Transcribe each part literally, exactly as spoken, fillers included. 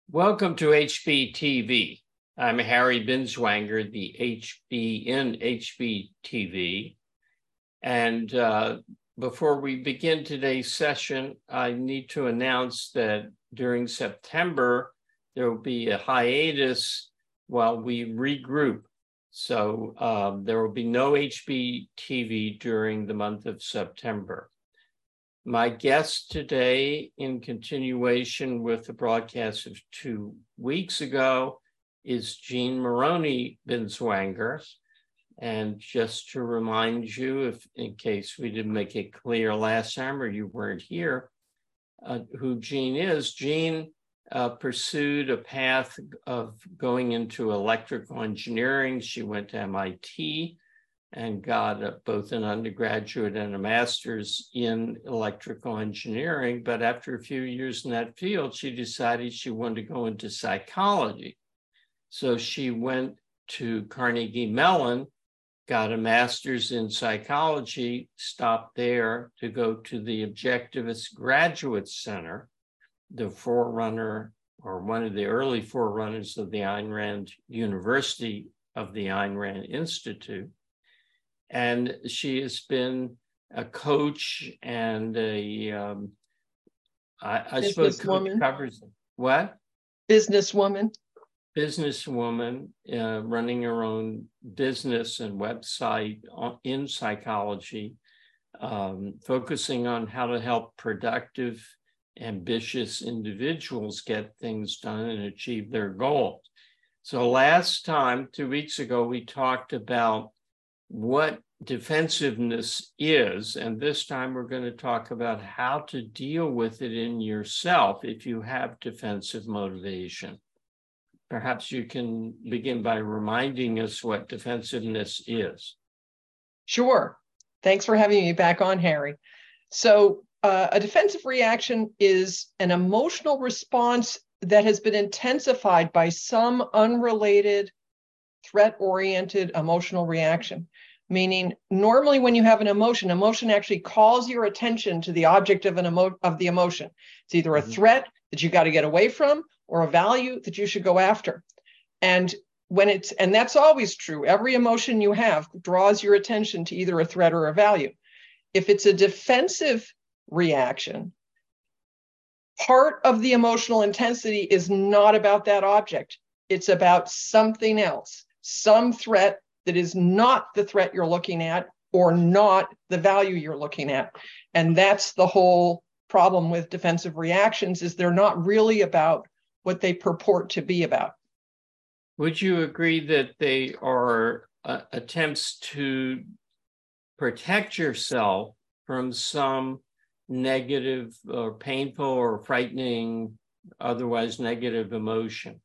Welcome to H B T V. I'm Harry Binswanger, the H B in H B T V. And uh, before we begin today's session, I need to announce that during September, there will be a hiatus while we regroup. So um, there will be no H B T V during the month of September. My guest today, in continuation with the broadcast of two weeks ago, is Jean Moroney Binswanger. And just to remind you, if in case we didn't make it clear last time or you weren't here, uh, who Jean is, Jean uh, pursued a path of going into electrical engineering. She went to M I T and got a, both an undergraduate and a master's in electrical engineering. But after a few years in that field, she decided she wanted to go into psychology. So she went to Carnegie Mellon, got a master's in psychology, stopped there to go to the Objectivist Graduate Center, the forerunner or one of the early forerunners of the Ayn Rand University of the Ayn Rand Institute. And she has been a coach and a, um, I, I suppose coach covers, what? Businesswoman. Businesswoman, uh, running her own business and website in psychology, um, focusing on how to help productive, ambitious individuals get things done and achieve their goals. So last time, two weeks ago, we talked about what defensiveness is, and this time we're going to talk about how to deal with it in yourself if you have defensive motivation. Perhaps you can begin by reminding us what defensiveness is. Sure. Thanks for having me back on, Harry. So uh, a defensive reaction is an emotional response that has been intensified by some unrelated threat-oriented emotional reaction. Meaning, normally when you have an emotion, emotion actually calls your attention to the object of an emo- of the emotion. It's either a mm-hmm. threat that you got to get away from or a value that you should go after. And when it's and that's always true. Every emotion you have draws your attention to either a threat or a value. If it's a defensive reaction, part of the emotional intensity is not about that object. It's about something else, some threat that is not the threat you're looking at or not the value you're looking at. And that's the whole problem with defensive reactions, is they're not really about what they purport to be about. Would you agree that they are uh, attempts to protect yourself from some negative or painful or frightening, otherwise negative emotion?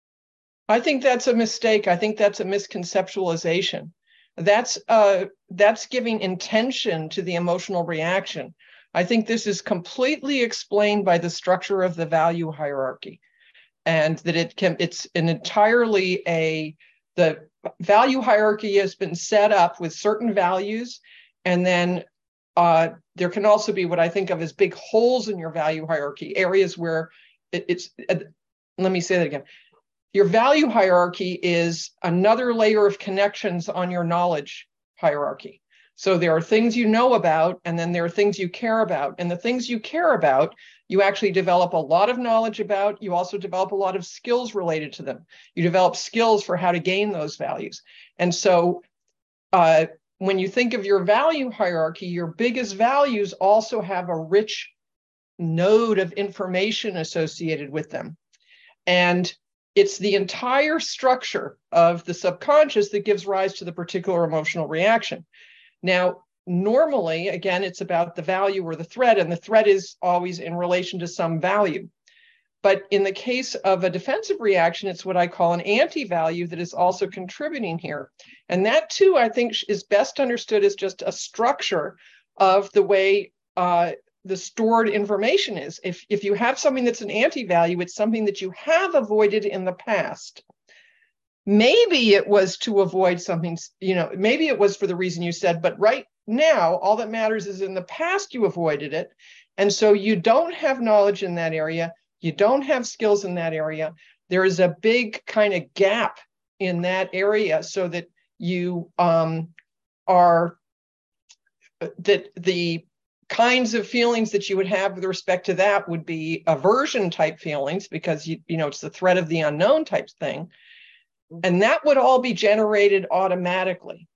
I think that's a mistake. I think that's a misconceptualization. That's uh, that's giving intention to the emotional reaction. I think this is completely explained by the structure of the value hierarchy, and that it can it's an entirely a the value hierarchy has been set up with certain values, and then uh, there can also be what I think of as big holes in your value hierarchy, areas where it, it's. Uh, let me say that again. Your value hierarchy is another layer of connections on your knowledge hierarchy. So there are things you know about, and then there are things you care about. And the things you care about, you actually develop a lot of knowledge about. You also develop a lot of skills related to them. You develop skills for how to gain those values. And so uh, when you think of your value hierarchy, your biggest values also have a rich node of information associated with them. And it's the entire structure of the subconscious that gives rise to the particular emotional reaction. Now, normally, again, it's about the value or the threat, and the threat is always in relation to some value. But in the case of a defensive reaction, it's what I call an anti-value that is also contributing here. And that, too, I think is best understood as just a structure of the way uh, the stored information is. If, if you have something that's an anti-value, it's something that you have avoided in the past. Maybe it was to avoid something, you know, maybe it was for the reason you said, but right now, all that matters is in the past you avoided it. And so you don't have knowledge in that area. you don't have skills in that area, there is a big kind of gap in that area so that you um, are, that the kinds of feelings that you would have with respect to that would be aversion type feelings, because you, you know, it's the threat of the unknown type thing. And that would all be generated automatically.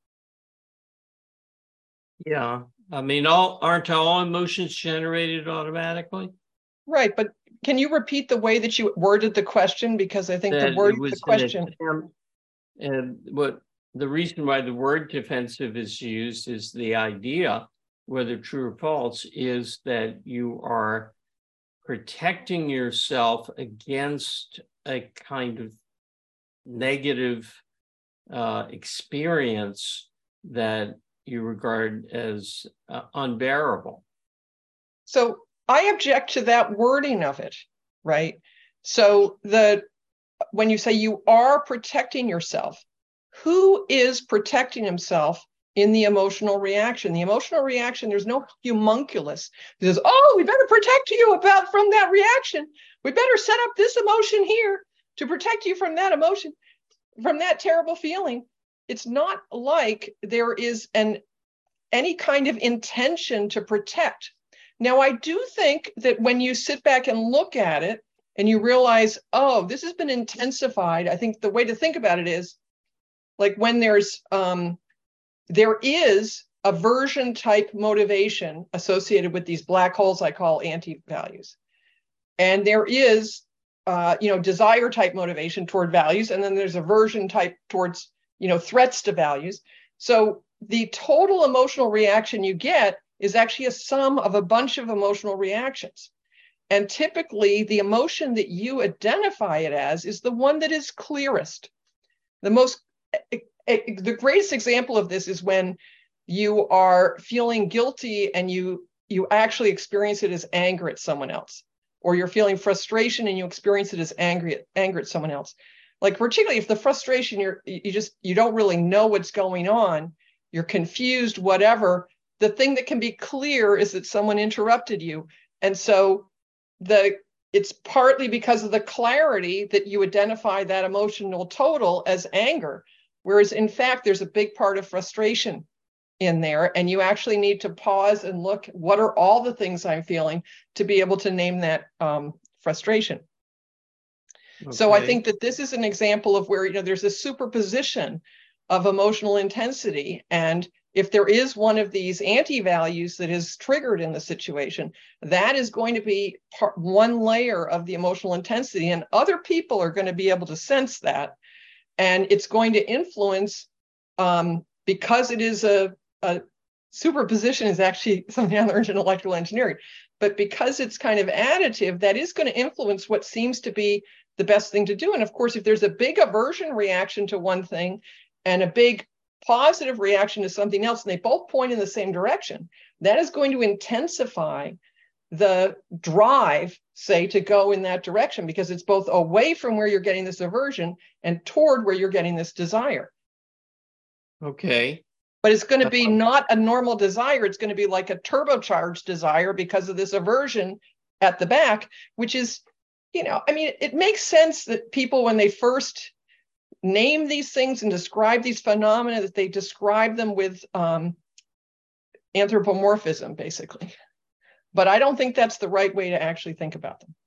Yeah. I mean, all aren't all emotions generated automatically? Right. But can you repeat the way that you worded the question? Because I think That the word it was the question. Attempt, and what the reason why the word defensive is used is the idea, whether true or false, is that you are protecting yourself against a kind of negative uh, experience that you regard as uh, unbearable. So I object to that wording of it, right? So the when you say you are protecting yourself, who is protecting himself in the emotional reaction? The emotional reaction, there's no homunculus that says, oh, we better protect you about from that reaction. We better set up this emotion here to protect you from that emotion, from that terrible feeling. It's not like there is an any kind of intention to protect. Now, I do think that when you sit back and look at it and you realize, oh, this has been intensified, I think the way to think about it is like when there's, um, there is aversion type motivation associated with these black holes I call anti-values. And there is, uh, you know, desire type motivation toward values. And then there's aversion type towards, you know, threats to values. So the total emotional reaction you get is actually a sum of a bunch of emotional reactions. And typically the emotion that you identify it as is the one that is clearest. The most, the greatest example of this is when you are feeling guilty and you, you actually experience it as anger at someone else, or you're feeling frustration and you experience it as angry at, anger at someone else. Like particularly if the frustration, you're, you just, you don't really know what's going on, you're confused, whatever. The thing that can be clear is that someone interrupted you. And so the it's partly because of the clarity that you identify that emotional total as anger, whereas in fact, there's a big part of frustration in there. And you actually need to pause and look, what are all the things I'm feeling to be able to name that um, frustration. Okay. So I think that this is an example of where, you know, there's a superposition of emotional intensity. And if there is one of these anti-values that is triggered in the situation, that is going to be part, one layer of the emotional intensity, and other people are going to be able to sense that. And it's going to influence, um, because it is a, a superposition is actually something I learned in electrical engineering, but because it's kind of additive, that is going to influence what seems to be the best thing to do. And of course, if there's a big aversion reaction to one thing and a big positive reaction to something else, and they both point in the same direction, that is going to intensify the drive, say, to go in that direction, because it's both away from where you're getting this aversion and toward where you're getting this desire. Okay. But it's going to be not a normal desire. It's going to be like a turbocharged desire because of this aversion at the back, which is, you know, I mean, it makes sense that people, when they first name these things and describe these phenomena, that they describe them with um, anthropomorphism, basically. But I don't think that's the right way to actually think about them.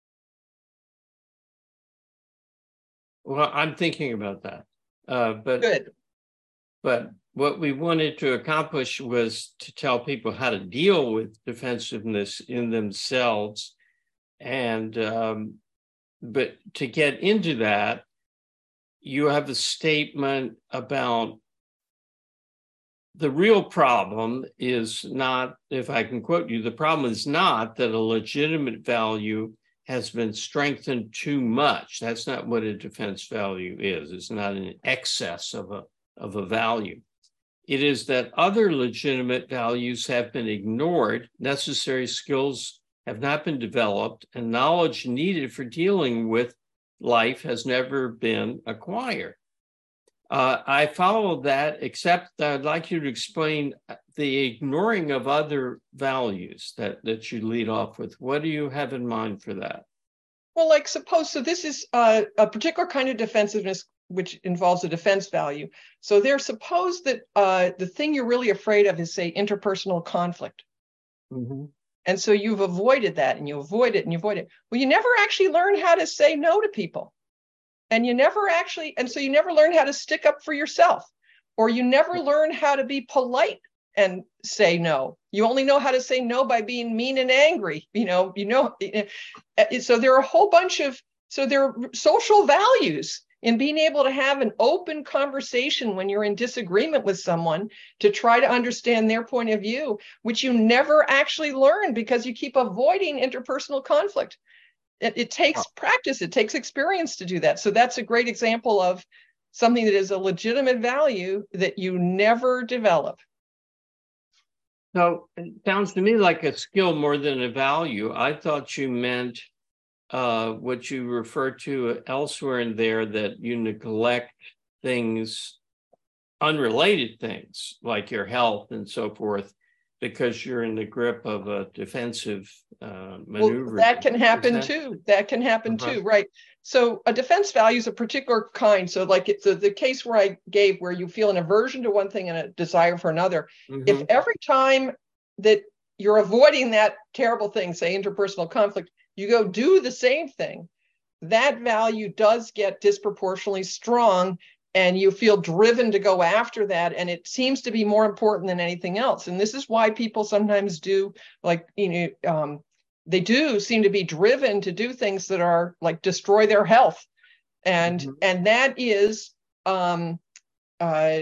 Well, I'm thinking about that. Uh, but Good. But what we wanted to accomplish was to tell people how to deal with defensiveness in themselves. And, um, but to get into that, you have a statement about the real problem is not, if I can quote you, the problem is not that a legitimate value has been strengthened too much. That's not what a defense value is. It's not an excess of a, of a value. It is that other legitimate values have been ignored, necessary skills have not been developed, and knowledge needed for dealing with life has never been acquired. Uh, I follow that, except that I'd like you to explain the ignoring of other values that, that you lead off with. What do you have in mind for that? Well, like suppose, so this is uh, a particular kind of defensiveness which involves a defense value. So there's suppose that uh, the thing you're really afraid of is, say, interpersonal conflict. Mm-hmm. And so you've avoided that and you avoid it and you avoid it. Well, you never actually learn how to say no to people. And you never actually, and so you never learn how to stick up for yourself, or you never learn how to be polite and say no. You only know how to say no by being mean and angry. You know, you know, so there are a whole bunch of, so there are social values in being able to have an open conversation when you're in disagreement with someone to try to understand their point of view, which you never actually learn because you keep avoiding interpersonal conflict. It, it takes oh. practice, it takes experience to do that. So that's a great example of something that is a legitimate value that you never develop. So it sounds to me like a skill more than a value. I thought you meant uh, what you refer to elsewhere in there, that you neglect things, unrelated things like your health and so forth, because you're in the grip of a defensive uh, maneuver. Well, that can happen that... too. That can happen uh-huh. too, right? So a defense value is a particular kind. So like it's the, the case where I gave, where you feel an aversion to one thing and a desire for another. Mm-hmm. If every time that you're avoiding that terrible thing, say interpersonal conflict, you go do the same thing, that value does get disproportionately strong and you feel driven to go after that. And it seems to be more important than anything else. And this is why people sometimes do, like, you know, um, they do seem to be driven to do things that are like destroy their health. And, mm-hmm. and that is, um, uh,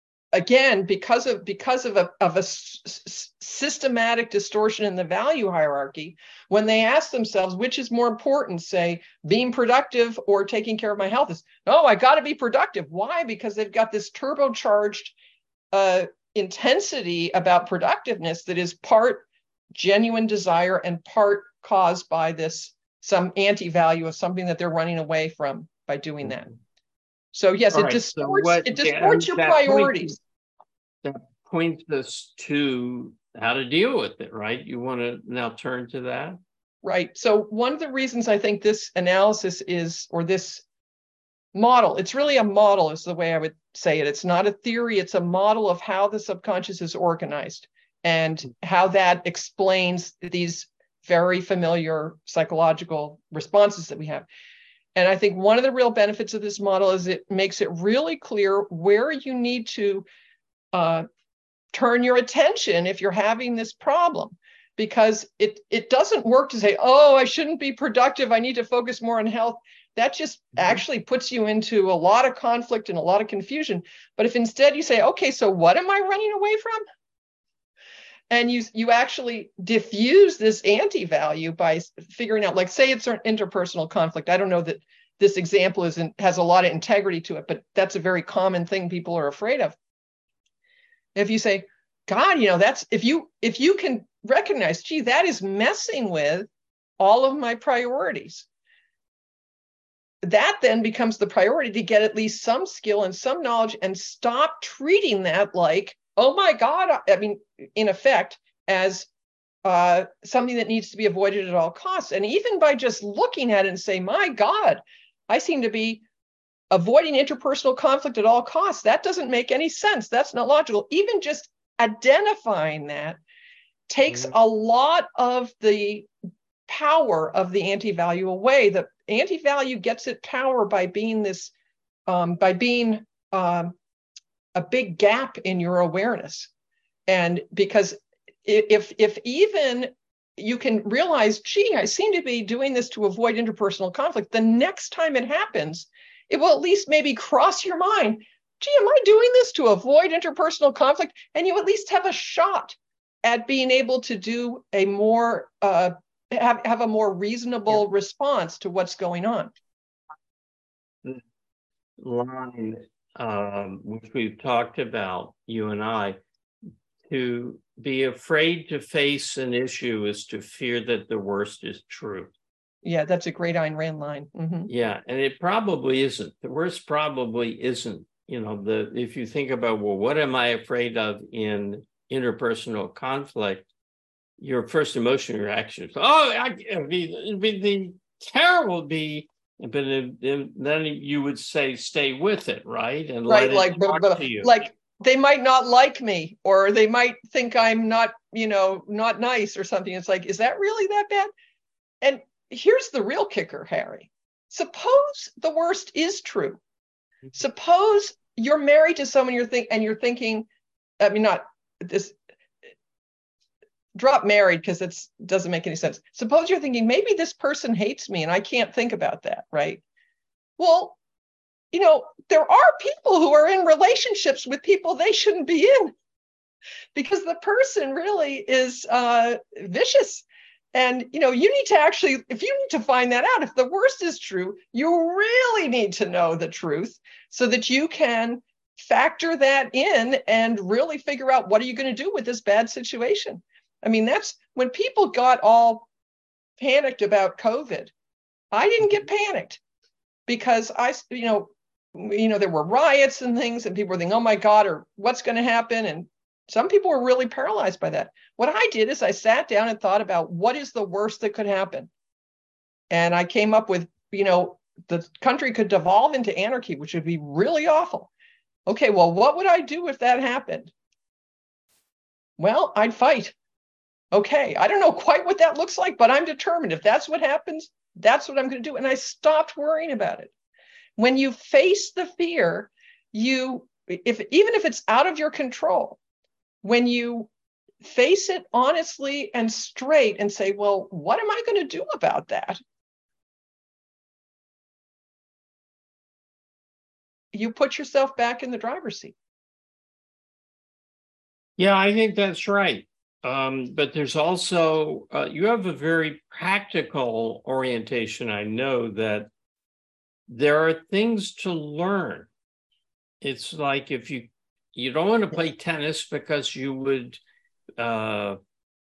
again, because of because of a of a s- systematic distortion in the value hierarchy, when they ask themselves which is more important, say being productive or taking care of my health, is oh, I got to be productive. Why? Because they've got this turbocharged uh, intensity about productiveness that is part genuine desire and part caused by this some anti-value of something that they're running away from by doing that. So yes, All it right, distorts so what, it distorts yeah, your priorities. That points us to how to deal with it, right? You want to now turn to that? Right. So one of the reasons I think this analysis is, or this model, it's really a model is the way I would say it. It's not a theory, it's a model of how the subconscious is organized and how that explains these very familiar psychological responses that we have. And I think one of the real benefits of this model is it makes it really clear where you need to uh, turn your attention if you're having this problem, because it, it doesn't work to say, oh, I shouldn't be productive, I need to focus more on health. That just mm-hmm. actually puts you into a lot of conflict and a lot of confusion. But if instead you say, okay, so what am I running away from? And you, you actually diffuse this anti-value by figuring out, like, say it's an interpersonal conflict. I don't know that this example isn't has a lot of integrity to it, but that's a very common thing people are afraid of. If you say, God, you know, that's, if you, if you can recognize, gee, that is messing with all of my priorities, that then becomes the priority to get at least some skill and some knowledge and stop treating that like, oh my God, I mean, in effect, as uh, something that needs to be avoided at all costs. And even by just looking at it and say, my God, I seem to be avoiding interpersonal conflict at all costs. That doesn't make any sense. That's not logical. Even just identifying that takes mm-hmm. a lot of the power of the anti-value away. The anti-value gets its power by being this, um, by being um, a big gap in your awareness. And because if if even you can realize, gee, I seem to be doing this to avoid interpersonal conflict, the next time it happens, it will at least maybe cross your mind, gee, am I doing this to avoid interpersonal conflict? And you at least have a shot at being able to do a more, uh, have, have a more reasonable yeah. response to what's going on. The line, um, which we've talked about, you and I, to be afraid to face an issue is to fear that the worst is true. Yeah, that's a great Ayn Rand line. Mm-hmm. Yeah, and it probably isn't. The worst probably isn't. You know, the if you think about, well, what am I afraid of in interpersonal conflict? Your first emotional reaction is, oh, I, it'd be, it'd be the terrible would be, but then you would say, stay with it, right? And right, let it like, talk but, to you. like they might not like me, or they might think I'm not, you know, not nice or something. It's like, is that really that bad? And here's the real kicker, Harry. Suppose the worst is true. Suppose you're married to someone you're think and you're thinking, I mean, not this, drop married because it doesn't make any sense. Suppose you're thinking, maybe this person hates me and I can't think about that, right? Well, you know, there are people who are in relationships with people they shouldn't be in because the person really is uh, vicious. And, you know, you need to actually, if you need to find that out, if the worst is true, you really need to know the truth so that you can factor that in and really figure out what are you going to do with this bad situation. I mean, that's when people got all panicked about COVID. I didn't get panicked because I, you know, you know, there were riots and things and people were thinking, oh my God, or what's going to happen? And some people were really paralyzed by that. What I did is I sat down and thought about what is the worst that could happen. And I came up with, you know, the country could devolve into anarchy, which would be really awful. Okay, well, what would I do if that happened? Well, I'd fight. Okay, I don't know quite what that looks like, but I'm determined. If that's what happens, that's what I'm going to do. And I stopped worrying about it. When you face the fear, you, if even if it's out of your control, when you face it honestly and straight and say, well, what am I going to do about that? You put yourself back in the driver's seat. Yeah, I think that's right. Um, but there's also, uh, you have a very practical orientation. I know that there are things to learn. It's like if you, you don't want to play tennis because you would uh,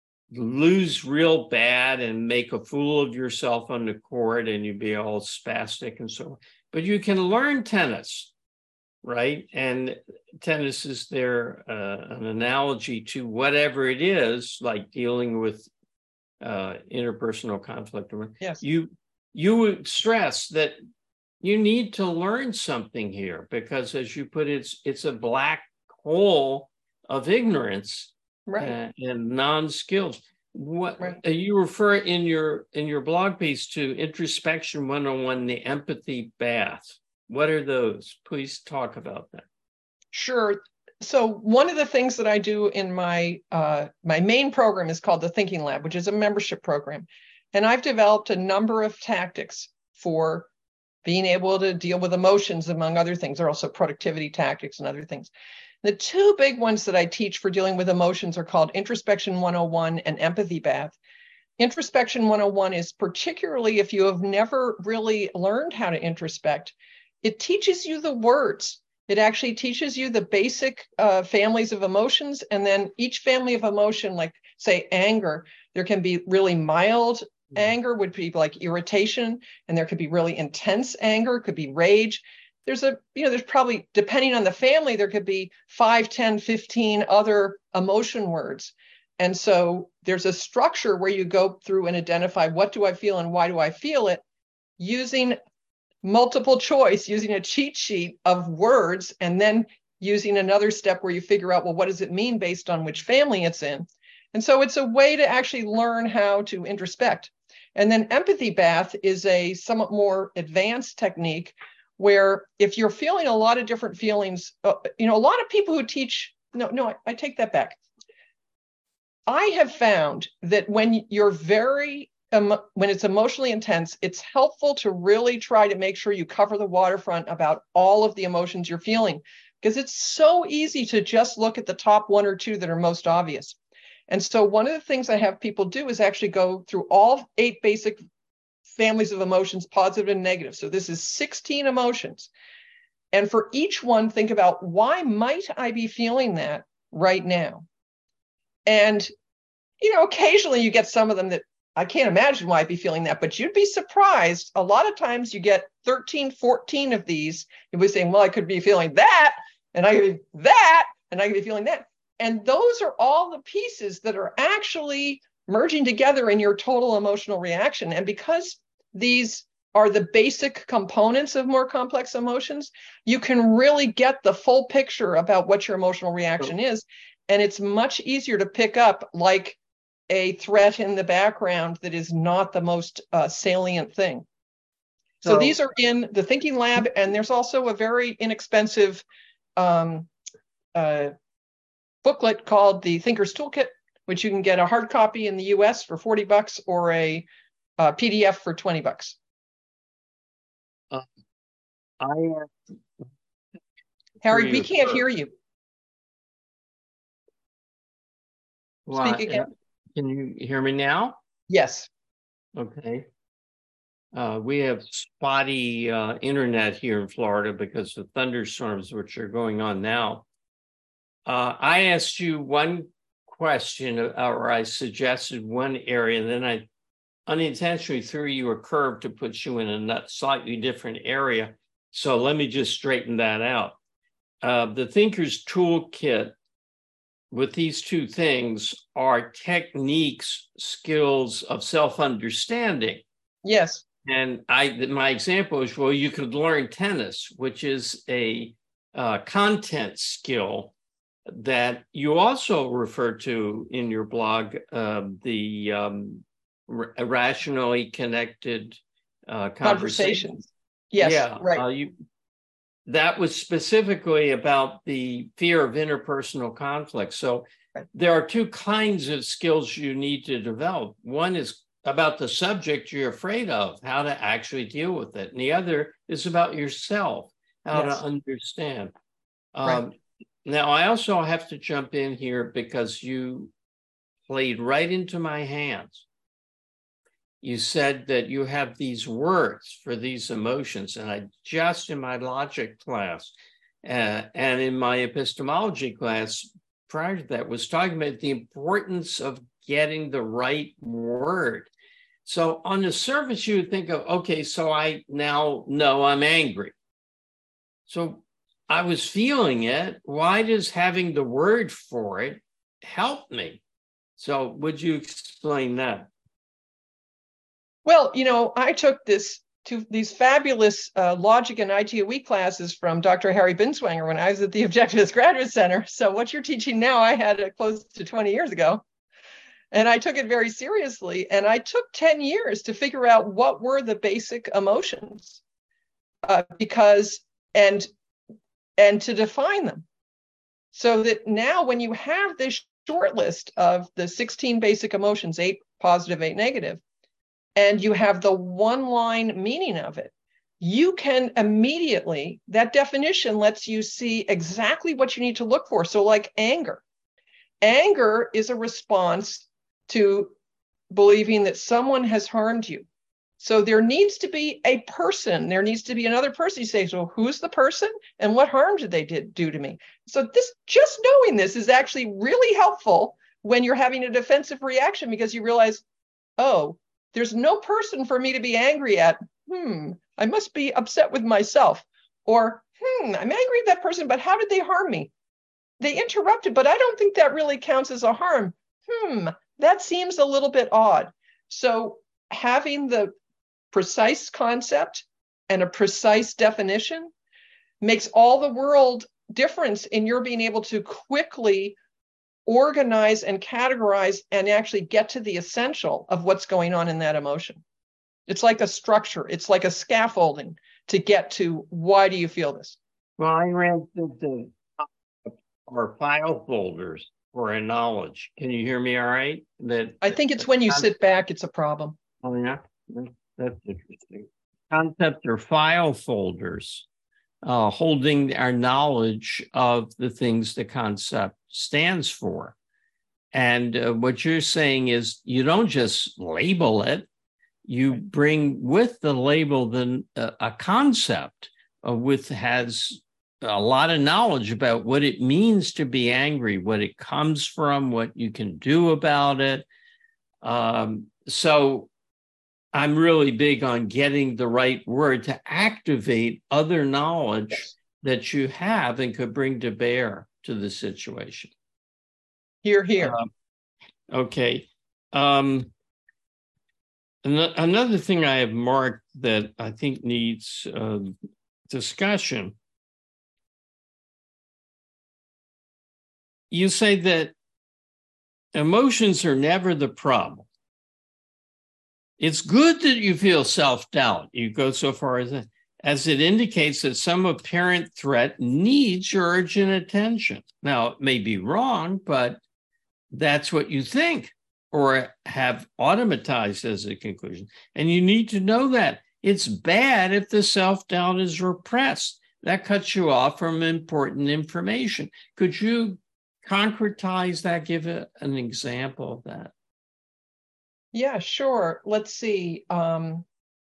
lose real bad and make a fool of yourself on the court and you'd be all spastic and so on. But you can learn tennis, right? And tennis is there uh, an analogy to whatever it is, like dealing with uh, interpersonal conflict. Yes. You, you would stress that you need to learn something here because, as you put it, it's, it's a black hole of ignorance, right. uh, and non-skills. What right. uh, you refer in your in your blog piece to Introspection one oh one, the empathy bath. What are those? Please talk about that. Sure. So one of the things that I do in my uh, my main program is called the Thinking Lab, which is a membership program, and I've developed a number of tactics for being able to deal with emotions, among other things. There are also productivity tactics and other things. The two big ones that I teach for dealing with emotions are called Introspection one oh one and Empathy Bath. Introspection one oh one is particularly if you have never really learned how to introspect, it teaches you the words. It actually teaches you the basic uh, families of emotions. And then each family of emotion, like say anger, there can be really mild anger would be like irritation, and there could be really intense anger, could be rage. There's a, you know, there's probably, depending on the family, there could be five, ten, fifteen other emotion words. And so there's a structure where you go through and identify what do I feel and why do I feel it, using multiple choice, using a cheat sheet of words, and then using another step where you figure out, well, what does it mean based on which family it's in? And so it's a way to actually learn how to introspect. And then Empathy Bath is a somewhat more advanced technique where if you're feeling a lot of different feelings, uh, you know, a lot of people who teach, no, no, I, I take that back. I have found that when you're very, um, when it's emotionally intense, it's helpful to really try to make sure you cover the waterfront about all of the emotions you're feeling, because it's so easy to just look at the top one or two that are most obvious. And so one of the things I have people do is actually go through all eight basic families of emotions, positive and negative. So this is sixteen emotions. And for each one, think about, why might I be feeling that right now? And, you know, occasionally you get some of them that I can't imagine why I'd be feeling that, but you'd be surprised. A lot of times you get thirteen, fourteen of these. You'll be saying, well, I could be feeling that, and I could be that, and I could be feeling that. And those are all the pieces that are actually merging together in your total emotional reaction. And because these are the basic components of more complex emotions, you can really get the full picture about what your emotional reaction is. And it's much easier to pick up like a threat in the background that is not the most uh, salient thing. So, so these are in the Thinking Lab, and there's also a very inexpensive um, uh, booklet called the Thinker's Toolkit, which you can get a hard copy in the U S for forty bucks or a, a P D F for twenty bucks. Uh, I uh, Harry, we can't hear you. Well, Speak again. Uh, can you hear me now? Yes. Okay. Uh, we have spotty uh, internet here in Florida because of thunderstorms, which are going on now. Uh, I asked you one question, or I suggested one area, and then I unintentionally threw you a curve to put you in a slightly different area. So let me just straighten that out. Uh, the Thinker's Toolkit with these two things are techniques, skills of self-understanding. Yes. And I, my example is, well, you could learn tennis, which is a uh, content skill that you also refer to in your blog, uh, the um, rationally connected uh, conversations. conversations. Yes, yeah, right. Uh, you, that was specifically about the fear of interpersonal conflict. So right. There are two kinds of skills you need to develop. One is about the subject you're afraid of, how to actually deal with it. And the other is about yourself, how yes. to understand. Right. Um, now, I also have to jump in here because you played right into my hands. You said that you have these words for these emotions, and I just in my logic class uh, and in my epistemology class prior to that was talking about the importance of getting the right word. So on the surface, you would think of, okay, so I now know I'm angry. So I was feeling it. Why does having the word for it help me? So would you explain that? Well, you know, I took this to these fabulous uh, logic and I T O E classes from Doctor Harry Binswanger when I was at the Objectivist Graduate Center. So what you're teaching now, I had it close to twenty years ago. And I took it very seriously. And I took ten years to figure out what were the basic emotions uh, because, and, and to define them. So that now when you have this short list of the sixteen basic emotions, eight positive, eight negative, and you have the one line meaning of it, you can immediately, that definition lets you see exactly what you need to look for. So like anger. Anger is a response to believing that someone has harmed you. So there needs to be a person, there needs to be another person. You say, so who's the person and what harm did they did, do to me? So this, just knowing this is actually really helpful when you're having a defensive reaction because you realize, oh, there's no person for me to be angry at. Hmm, I must be upset with myself. Or, hmm, I'm angry at that person, but how did they harm me? They interrupted, but I don't think that really counts as a harm. Hmm, that seems a little bit odd. So having the precise concept and a precise definition makes all the world difference in your being able to quickly organize and categorize and actually get to the essential of what's going on in that emotion. It's like a structure. It's like a scaffolding to get to why do you feel this? Well, I ran through the our file folders for a knowledge. Can you hear me all right? That I think it's when you sit back, it's a problem. Oh, yeah, that's interesting. Concept or file folders uh, holding our knowledge of the things the concept stands for. And uh, what you're saying is you don't just label it, you bring with the label then uh, a concept uh, with has a lot of knowledge about what it means to be angry, what it comes from, what you can do about it. Um, so I'm really big on getting the right word to activate other knowledge yes. that you have and could bring to bear to the situation. Here, here. Uh, okay. Um, Another thing I have marked that I think needs uh, discussion. You say that emotions are never the problem. It's good that you feel self-doubt. You go so far as that, as it indicates that some apparent threat needs your urgent attention. Now, it may be wrong, but that's what you think or have automatized as a conclusion. And you need to know that. It's bad if the self-doubt is repressed. That cuts you off from important information. Could you concretize that, give a, an example of that? Yeah, sure. Let's see. Um,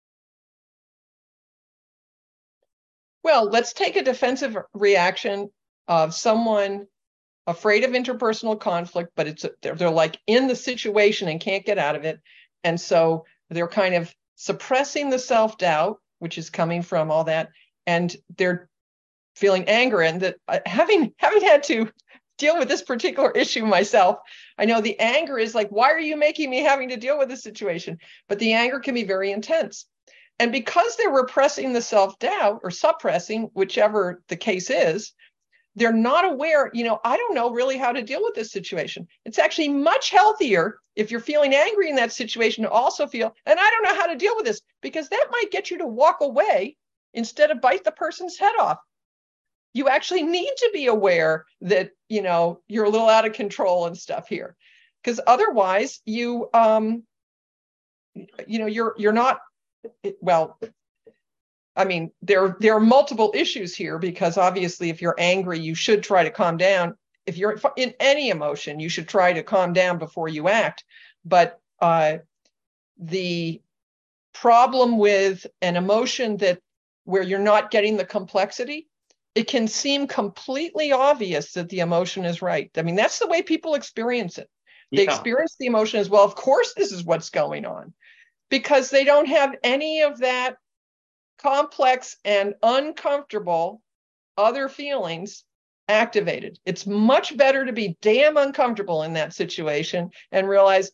well, let's take a defensive reaction of someone afraid of interpersonal conflict, but it's they're, they're like in the situation and can't get out of it. And so they're kind of suppressing the self-doubt, which is coming from all that. And they're feeling anger. And that uh, having having had to deal with this particular issue myself, I know the anger is like, why are you making me having to deal with this situation? But the anger can be very intense. And because they're repressing the self-doubt or suppressing, whichever the case is, they're not aware, you know, I don't know really how to deal with this situation. It's actually much healthier if you're feeling angry in that situation to also feel, and I don't know how to deal with this, because that might get you to walk away instead of bite the person's head off. You actually need to be aware that, you know, you're a little out of control and stuff here, because otherwise you, um, you know, you're, you're not, well, I mean, there, there are multiple issues here, because obviously if you're angry, you should try to calm down. If you're in any emotion, you should try to calm down before you act. But uh, the problem with an emotion that where you're not getting the complexity, it can seem completely obvious that the emotion is right. I mean, that's the way people experience it. They yeah. experience the emotion as, well, of course, this is what's going on, because they don't have any of that complex and uncomfortable other feelings activated. It's much better to be damn uncomfortable in that situation and realize,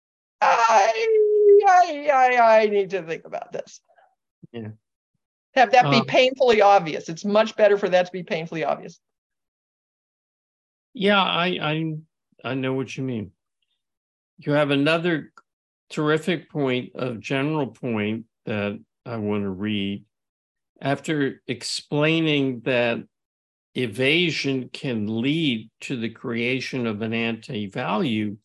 I, I, I, I need to think about this. Yeah. Have that be um, painfully obvious. It's much better for that to be painfully obvious. Yeah, I, I, I know what you mean. You have another terrific point, of general point that I want to read. After explaining that evasion can lead to the creation of an anti-value,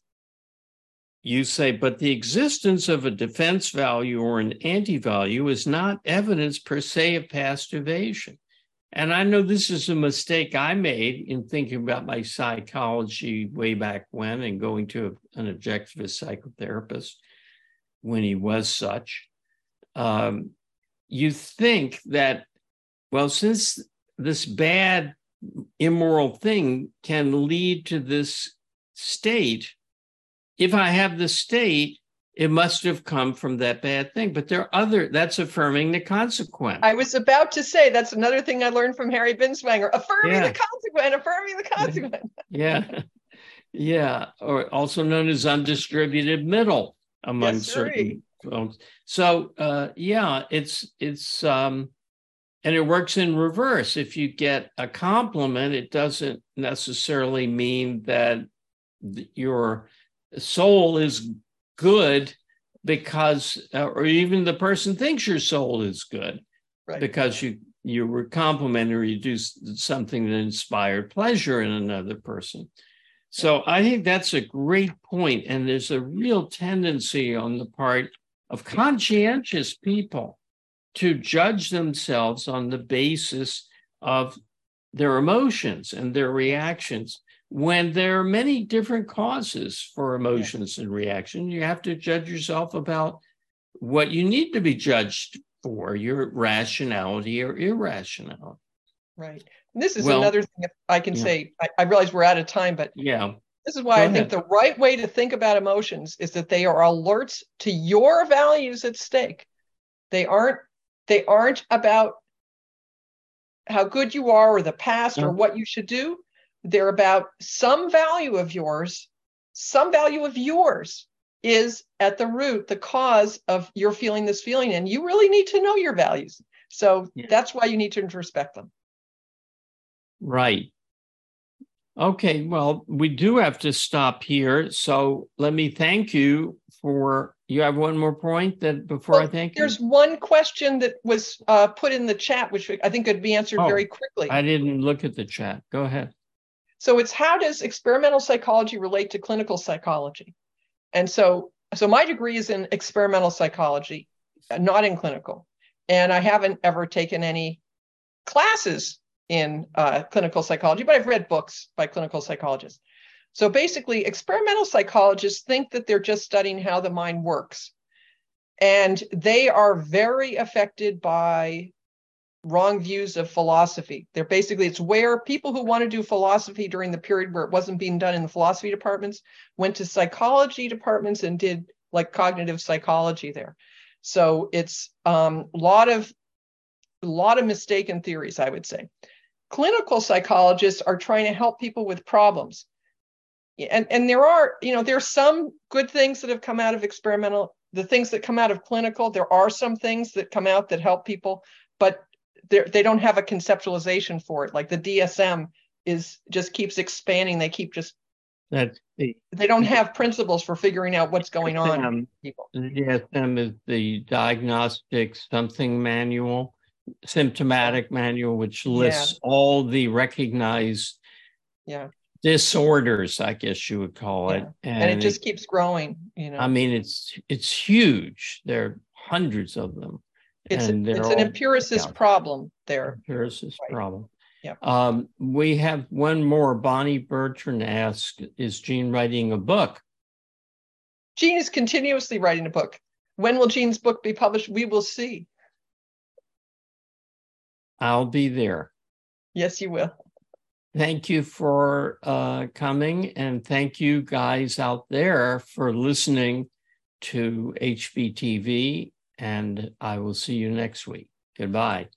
you say, but the existence of a defense value or an anti-value is not evidence per se of past evasion. And I know this is a mistake I made in thinking about my psychology way back when and going to an objectivist psychotherapist when he was such. Um, you think that, well, since this bad, immoral thing can lead to this state, if I have the state, it must have come from that bad thing. But there are other, that's affirming the consequence. I was about to say, that's another thing I learned from Harry Binswanger, affirming yeah. the consequent, affirming the consequent. Yeah, yeah, or also known as undistributed middle among yes, certain folks. So uh, yeah, it's, it's, um, and it works in reverse. If you get a compliment, it doesn't necessarily mean that your soul is good because, uh, or even the person thinks your soul is good, right, because you you were complimented or you do something that inspired pleasure in another person. So I think that's a great point, and there's a real tendency on the part of conscientious people to judge themselves on the basis of their emotions and their reactions. When there are many different causes for emotions and reaction, you have to judge yourself about what you need to be judged for, your rationality or irrationality. Right. And this is well, another thing I can yeah. say. I, I realize we're out of time, but yeah, this is why Go I ahead. think the right way to think about emotions is that they are alerts to your values at stake. They aren't, they aren't about how good you are or the past no. or what you should do. They're about some value of yours, some value of yours is at the root the cause of you're feeling this feeling, and you really need to know your values. So yeah. That's why you need to introspect them. Right. Okay, well, we do have to stop here. So let me thank you for, you have one more point that before well, I thank there's you? There's one question that was uh, put in the chat, which I think could be answered oh, very quickly. I didn't look at the chat. Go ahead. So it's, how does experimental psychology relate to clinical psychology? And so, so my degree is in experimental psychology, not in clinical. And I haven't ever taken any classes in uh, clinical psychology, but I've read books by clinical psychologists. So basically, experimental psychologists think that they're just studying how the mind works. And they are very affected by wrong views of philosophy. They're basically, it's where people who want to do philosophy during the period where it wasn't being done in the philosophy departments went to psychology departments and did like cognitive psychology there. So it's um, a lot of a lot of mistaken theories, I would say. Clinical psychologists are trying to help people with problems. And, and there are, you know, there's some good things that have come out of experimental, the things that come out of clinical, there are some things that come out that help people, but they don't have a conceptualization for it. Like the D S M is just keeps expanding. They keep just, That's the, they don't have principles for figuring out what's going on. Um, people. The D S M is the diagnostic something manual, symptomatic yeah. manual, which lists yeah. all the recognized yeah. disorders, I guess you would call yeah. it. And, and it just it, keeps growing, you know. I mean, it's it's huge. There are hundreds of them. It's, and a, it's an empiricist yeah. problem there. Empiricist right. problem. Yeah. Um, we have one more. Bonnie Bertrand asked, is Jean writing a book? Jean is continuously writing a book. When will Jean's book be published? We will see. I'll be there. Yes, you will. Thank you for uh, coming, and thank you guys out there for listening to H B T V, and I will see you next week. Goodbye.